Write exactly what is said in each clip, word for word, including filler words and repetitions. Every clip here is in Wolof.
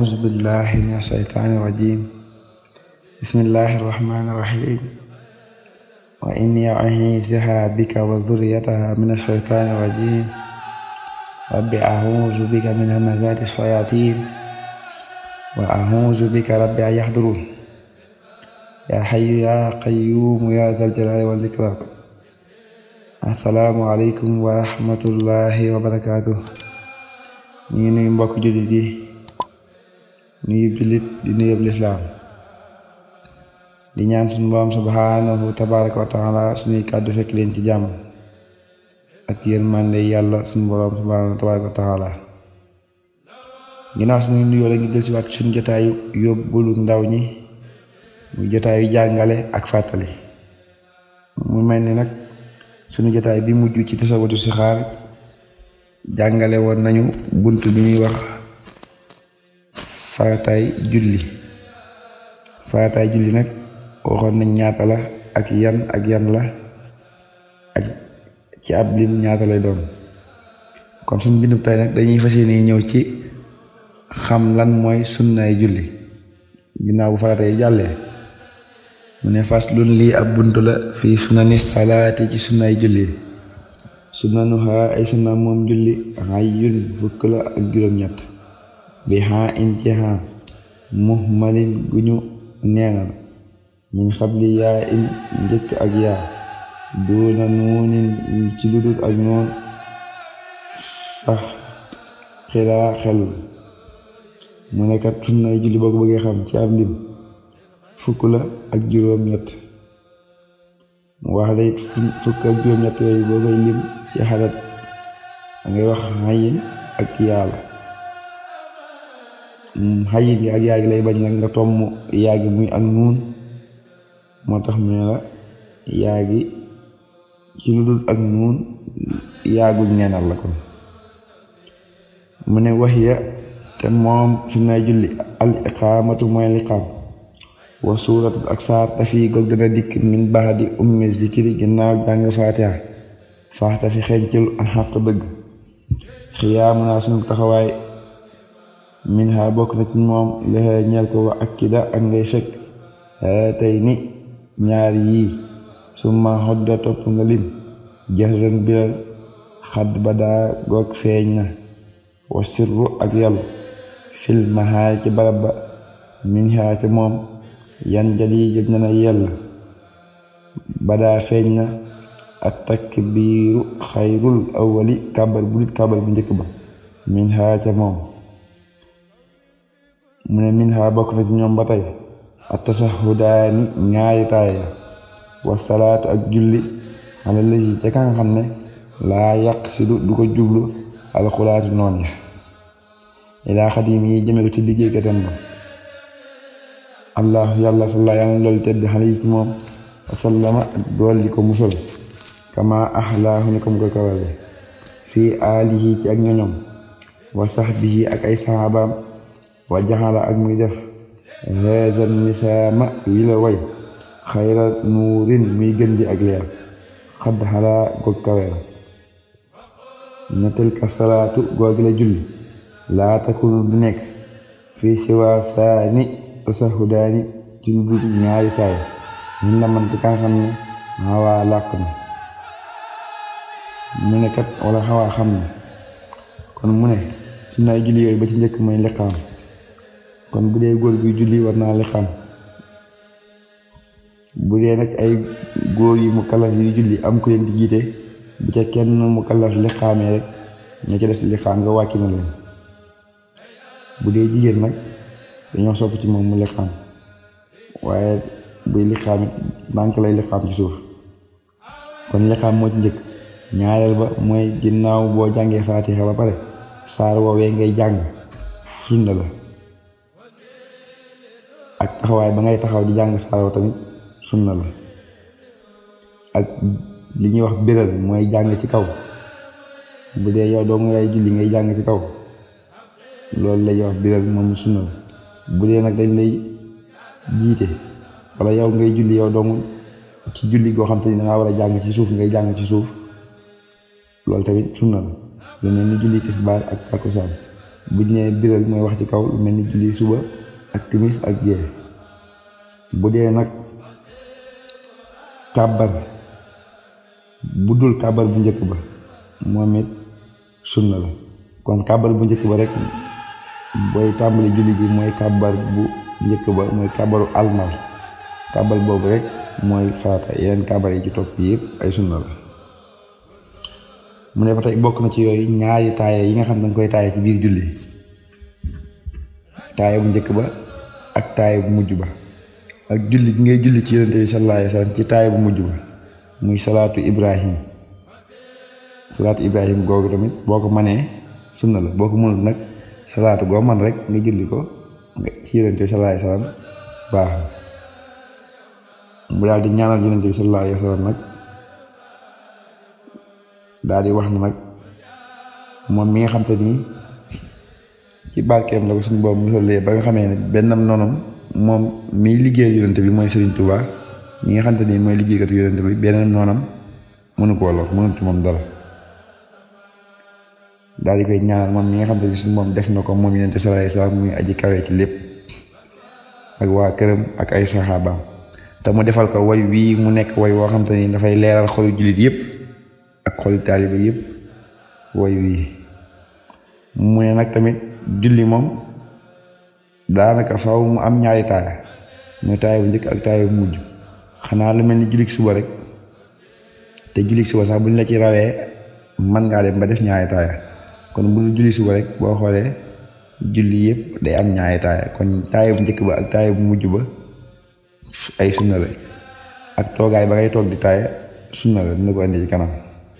أعوذ بالله من الشيطان الرجيم بسم الله الرحمن الرحيم وإني أعيذها بك وذريتها من الشيطان الرجيم رب أعوذ بك من همزات الشياطين وأعوذ بك رب أن يحضرون يا حي يا قيوم يا ذا الجلال والإكرام السلام عليكم ورحمة الله وبركاته. ñu ngi nuyu mbokk jullit yi nuyu jullit di nuyu lislaam di ñaan suñu Boroom subhaanahu tabaaraka wa taala suñuy kàddu fekk leen ci jàmm ak yërmande yàlla suñu Boroom subhaanahu tabaaraka wa taala. ginnaaw suñu nuyoo la ngi del si waat suñu jotaayu yóbbulu ndaw ñi muy jotaayu jàngale ak fàttali. mu mel ni nag suñu jotaay bi mujj ci tasawudu sixaar jàngale woon nañu bunt bi ñuy wax farataay julli farataay julli nag waxoon nañ ñaata la ak yan ak yan la ak ci ab lim ñaata lay doon. kon suñu bindu tay nag dañuy fas yéene ñëw ci xam lan mooy sunnaay julli ginnaaw bu farataay jàllee. mu ne faslun lii ab bunt la fii sunani salaati ci sunnaay julli. sunanuha ay sunna moom julli xayyun fukk la ak juróom-ñett bi xaa in ci xaa muhmalin gu ñu neenal min xabli yaa in njëkk ak yaa duuna nuunin ci ludul ak noon sax xilaa xelul. mu nekkat sunnay julli boo ko bëggee xam ci ab lim fukk la ak juróom-ñett mu wax lay fukk ak juróom-ñett yooyu boo koy lim ci xalat dangay wax xayin ak yàlla. xayin gi ak yaa gi lay bañ nag nga tomm yaa gi muy ak nuun moo tax mu ne la yaa gi ci lu dul ak nuun yaaguñ neenal la kon. mu ne waxiya te moom sunnay julli al iqaamatu mooy liqaam wa suuratul ak saar tafi goog dana dikk min baadi ummi zikri ginnaaw jàng faatiha faxta fi xencul an xaq dëgg xiyaamu naa sunu taxawaay min ha bokk na ci moom lexe ñeel ko wa akkida ak ngay fekk tey ni ñaar yii summa xodda topp nga lim jahran biral xadd ba daa goog feeñ na wa sirru ak yàllu fil mahaal ci barab ba min ha ci moom yan jali jot na na yell badaa feeñ na ak takbiiru xayrul awwali kàbbar bu nit kàbbar bu njëkk ba min haa ca moom. mu ne min haa bokk na ci ñoom ba tey at tasahudaani ñaari taaya wa salaatu ak julli ala lësi ca ka nga xam ne laa yaqsidu du ko jublu alxulaatu noon ya ilaa xadim yi jëme ko ci liggéeykatam ba allah yàlla salla yàlla loolu tedd xale yi ci moom wasallama ak dool di ko musal kama axlaahu ni ko mu ko kawale fii aalihi ci ak ñoñom wa saxbihi ak ay saxaabaam wa jaxala ak muy def haada nisaama wi la way xayra nuurin muy gën di ak leer xadd xalaa goog kaweel. ñettel ka salaatu googi la julli laa takunu du nekk fii siwaa saani tasahudaani ci lu dul ñaari taay ñun la man ci kan xam ne xawaa làq na mu ne kat wala xawaa xam ne kon mu ne sunnaay julli yooyu ba ci njëkk mooy liqaam. kon bu dee góor guy julli war naa liqaam. bu dee nag ay góor yi mu kallaf yuy julli am ku leen di jiite bu ca kenn mu kallaf liqaamee rek ña ca des liqaam nga wàcc na leen. bu dee jigéen nag dañoo sopp ci moom mu liqaam waaye buy liqaam it ndànk lay liqaam ci suuf. kon liqaam moo ci njëkk. ñaareel ba mooy ginnaaw boo jàngee faatiha ba pare saar woowee ngay jàng sunna la ak taxawaay ba ngay taxaw di jàng saar woo tamit sunna la ak li ñuy wax biral mooy jàng ci kaw. bu dee yow doo ngay julli ngay jàng ci kaw loolu lay wax biral moom sunna la. bu dee nag dañ lay jiite wala yow ngay julli yow dong ci julli goo xam te ni dangaa war a jàng ci suuf ngay jàng ci suuf loolu tamit sunna la lu mel ni julli tisbaar ak takkusaan buñ ne biral mooy wax ci kaw lu mel ni julli suba ak timis ak gée. bu dee nag kàbbar bu dul kàbbar bu njëkk ba moom it sunna la. kon kàbbar bu njëkk ba rek booy tàmbali julli bi mooy kàbbar bu njëkk ba mooy kàbbaru almal. kàbbar boobu rek mooy farata, yeneen kàbbar yi ci topp yëpp ay sunna la. mu ne ba tey bokk na ci yooyu ñaari taaye yi nga xam ne danga koy taaye ci biir julli, taaye bu njëkk ba ak taaye bu mujj ba. ak julli gi ngay julli ci yonente bi sallallahu alayhi wa sallam ci taaye bu mujj ba muy salaatu ibrahim. salaatu ibrahim googu tamit boo ko manee sunna la, boo ko mënul nag salaatu goo man rek nga julli ko ci yonente bi sallallahu alayhi wa sallam baax mu daal di ñaanal yonente bi sallallahu alayhi wa sallam nag daal di wax na nag moom mi nga xam te nii ci barkeem la ko suñu boobu musalee ba nga xamee ne bennam noonam moom miy liggéey yonente bi mooy Serigne Touba mi nga xam te nii mooy liggéeykatu yonente bi beneen noonam mënu koo lor, mënu ci moom dara. daal di koy ñaanal moom mi nga xam te ni suñu moom def na ko moom yonente sallallahu alayhi wasallam muy aji kawe ci lépp ak waa këram ak ay saxaabaam, te mu defal ko way wii mu nekk way woo xam te ni dafay leeral xolu jullit yëpp ak xolu taaliba yëpp. way wii mu ne nag tamit julli moom daanaka faw mu am ñaari taaya, muy taaya bu njëkk ak taaya bu mujj. xanaa lu mel ni jullik suba rek, te jullik suba sax buñ la ci rawee mën ngaa dem ba def ñaari taaya. kon bu dul julli suba rek boo xoolee julli yëpp day am ñaari taaya. kon taaya bu njëkk ba ak taaya bu mujj ba ay sunna la, ak toogaay ba ngay toog di taaya sunna la, dina ko indi ci kanam.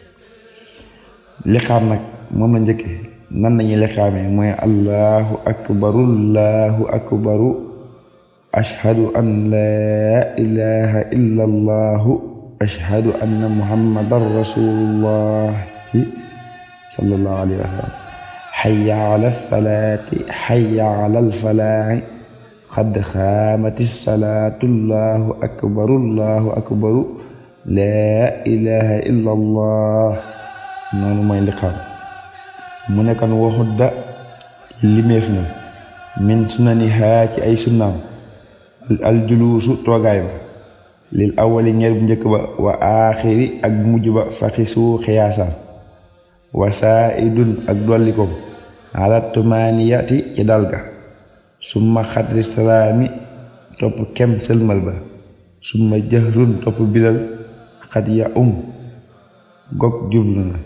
liqaam nag moom la njëkke, nan lañuy liqaamee mooy allahu akbaru allahu akbaru ashhadu an laa ilaha illa allahu ashhadu anna muhammadan rasulullahi sallallahu alayhi wa sallam hayya ala salaati hayya ala alfalaahi qad xaamati salaatu allahu akbaru allahu akbaru laa ilaha illa allah. noonu mooy liqaam. mu nekkoon waxudda limeef na min sunanihaa ci ay sunnaam aljuluusu toogaay ba lil awali ñeer bu njëkk ba wa aaxiri ak bu mujj ba faxisu xiyaasaan wa saaidun ak dollikoom ala tumaaniyati ci dalga summa xadri salaami topp kem sëlmal ba summa jahrun topp bilal xat ya um gog jublu na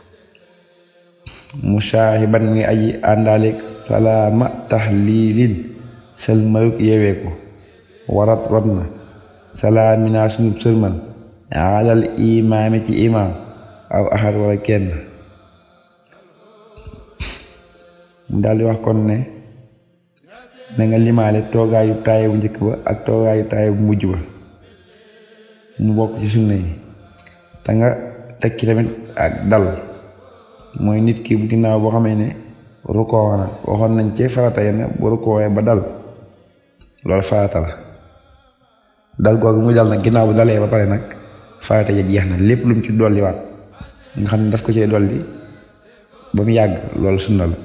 musaahiban mi aji àndaaleeg salaama taxliilin sëlmaluk yeweeku warat rot na salaamina sunub sëlmal alal imaami ci imaam aw ahad wala kenn. mu daldi wax kon ne na nga limaale toogaayu taaye bu njëkk ba ak toogaayu taaye bu mujj ba mu bokk ci sunna yi, te nga teg ci tamit ak dal. mooy nit ki bu ginnaaw boo xamee ne rukkoo na, waxoon nañ ci farata yi ne bu rukkoowee ba dal loolu farata la. dal googu muy dal nag ginnaaw bu dalee ba pare nag farata ja jeex na. lépp lu mu ci dolliwaat nga xam ne daf ko cee dolli ba mu yàgg loolu sunna la.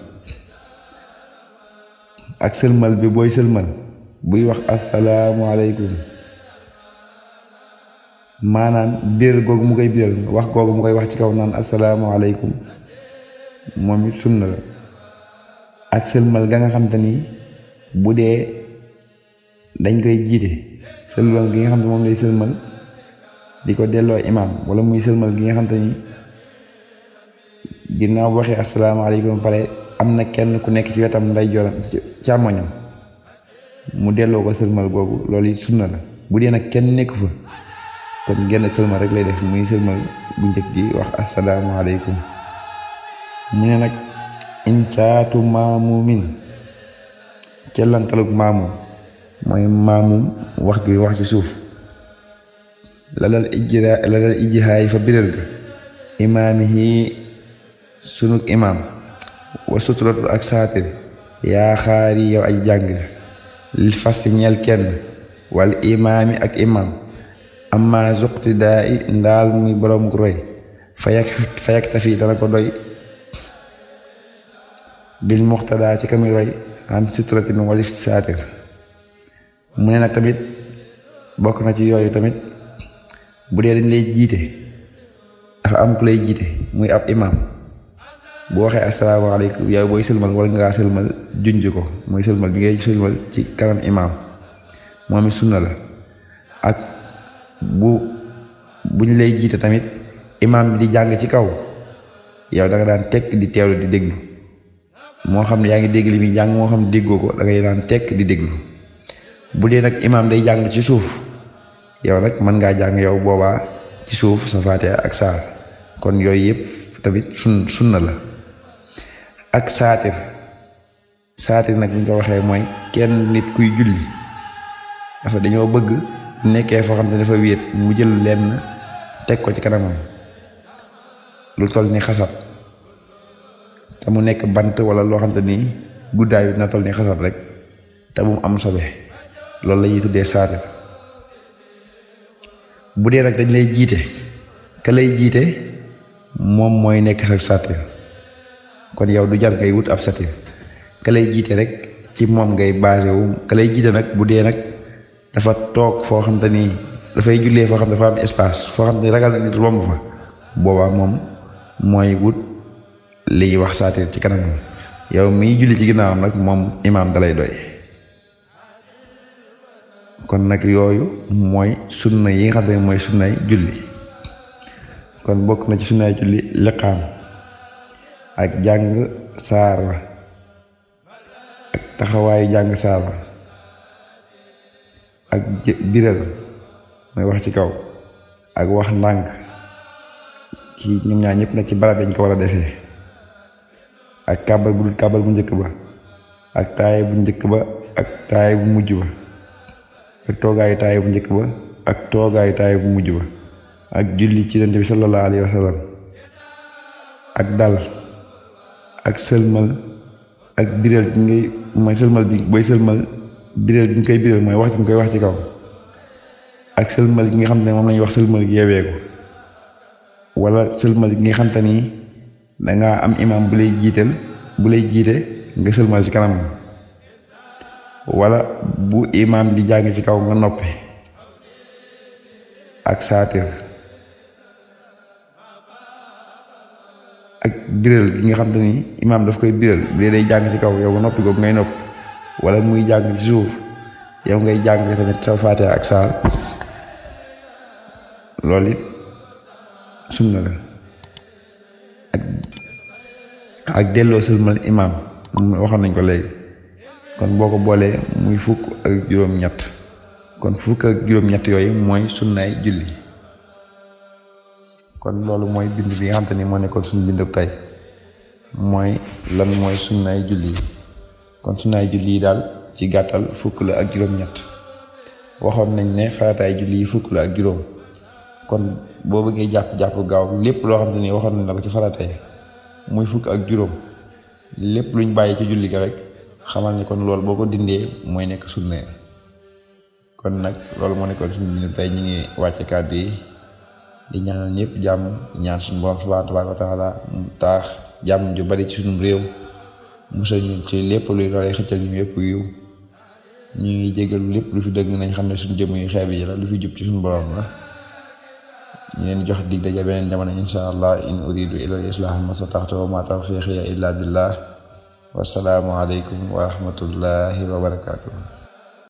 ak sëlmal bi booy sëlmal buy wax asalaamualeykum, maanaam biral googu mu koy biral, wax googu mu koy wax ci kaw naan asalaamualeykum moom it sunna la. ak sëlmal ga nga xam te ni bu dee dañ koy jiite, sëlmal gi nga xam ne moom lay sëlmal di ko delloo imaam, wala muy sëlmal gi nga xam te ni ginnaaw bu waxee asalaamaaleykum pare am na kenn ku nekk ci wetam nday joram càmmoñam mu delloo ko sëlmal googu, loolu it sunna la. bu dee nag kenn nekk fa kon genn sëlmal rek lay def, muy sëlmal bu njëkk gi wax asalaamaaleykum. mu ne nag insaatu maamumin cellantalug maamum mooy maamum wax gi wax ci suuf lalal ijra lalal ijhaay fa biral ga imaamihi sunug imaam wa suturatu ak saatir yaa xaari yow aj jàng li fas ñeel kenn wal imaami ak imaam amma zuqti daa i ndaal muy boroom roy fayak fayak tafi dana ko doy bil muqtada ci kamuy roy an sitratin walif saatir mu ne nag tamit bokk na ci yooyu tamit bu dee dañ lay jiite dafa am ku lay jiite muy ab imam bu waxee asalaamaaleykum yow booy sëlmal wala ngaa sëlmal junj ko mooy sëlmal bi ngay sëlmal ci kanam imam moom it sunna la. ak bu buñ lay jiite tamit imam bi di jàng ci kaw yow da nga daan tekk di teewlu di déglu moo xam ne yaa ngi dégg li muy jàng moo xam ne déggoo ko da ngay daan tekk di déglu bu dee nag imam day jàng ci suuf yow nag mën ngaa jàng yow boobaa ci suuf sa faatiha ak saar kon yooyu yëpp tamit sun sunna la. ak saatir saatir nag bu ñu ko waxee mooy kenn nit kuy julli dafa dañoo bëgg nekkee foo xam ne dafa wéet mu jël lenn teg ko ci kanamam lu toll ni xasab te mu nekk bant wala loo xam te ni guddaay bi na toll ni xasab rek te bu mu am sobe loolu la ñuy tuddee saatir. bu dee nag dañ lay jiite ka lay jiite moom mooy nekk sa saatir kon yow du jar ngay wut ab satir ka lay jiite rek ci moom ngay basé wu ka lay jiite nag bu dee nag dafa toog foo xam te ni dafay jullee foo xam dafa am espace foo xam te ni ragal na nit romb fa boobaa moom mooy wut li ñuy wax saatir ci kanam yow miy julli ci ginnaawam nag moom imaam dalay doy. kon nag yooyu mooy sunna yi nga xam ne mooy sunnay julli kon bokk na ci sunnay julli liqaam ak jàng saar wa ak taxawaayu jàng saar wa ak biral mooy wax ci kaw ak wax ndànk kii ñoom ñaar ñëpp nag ci barab yañ ko war a defee ak kàbbar bu dul kàbbar bu njëkk ba ak taaye bu njëkk ba ak taaye bu mujj ba ak toogaayu taaye bu njëkk ba ak toogaayu taaye bu mujj ba ak julli ci Yonent bi sallallahu alayhi wa sallam ak dal ak sëlmal ak biral bi ngay mooy sëlmal bi booy sëlmal biral bi ñu koy biral mooy wax bi ñu koy wax ci kaw ak sëlmal gi nga xam ne moom lañuy wax sëlmal gi yeeweeku wala sëlmal gi nga xam te ni dangaa am imam bu lay jiital bu lay jiite nga sëlmal ci kanam wala bu imam di jàng ci kaw nga noppi ak saatir ak biral gi nga xam te ni imam daf koy biral bu dee day jàng ci kaw yow nga noppi googu ngay nopp wala muy jàng ci suuf yow ngay jàng tamit sa faatiha ak saar loolu it sunna la ak ak delloo sëlmal imam waxoon nañ ko léegi kon boo ko boolee muy fukk ak juróom-ñett kon fukk ak juróom-ñett yooyu mooy sunnaay julli kon loolu mooy bind bi nga xam te ni moo nekkoon suñu bindub tey mooy lan mooy sunnaay julli kon sunnaay julli yi daal ci gàttal fukk la ak juróom-ñett waxoon nañ ne farataay julli yi fukk la ak juróom kon boo bëggee jàpp-jàpp gaaw lépp loo xam te ni waxoon nañ la ko ci farataay muy fukk ak juróom lépp luñ bàyyi ci julli ga rek xamal ni kon loolu boo ko dindee mooy nekk sunna kon nag loolu moo nekkoon suñu bindub tey ñu ngi wàcce kàddu yi di ñaanal ñëpp jàmm di ñaan suñu borom subhanahu wa taala mu taax jàmm ju bari ci suñu réew musal ñu ci lépp luy loolee xëccal ñu yëpp yiw ñu ngi jégalu lépp lu fi dëgg nañ xam ne suñu jëmm yu xeeb yi la lu fi jub ci suñu borom la ñu leen jox dig daje beneen jamono insha allah in uridu illa al-islaha ma stata'tu wa ma tawfiqi illa billah wassalaamu aleykum wa rahmatullahi wa barakatuh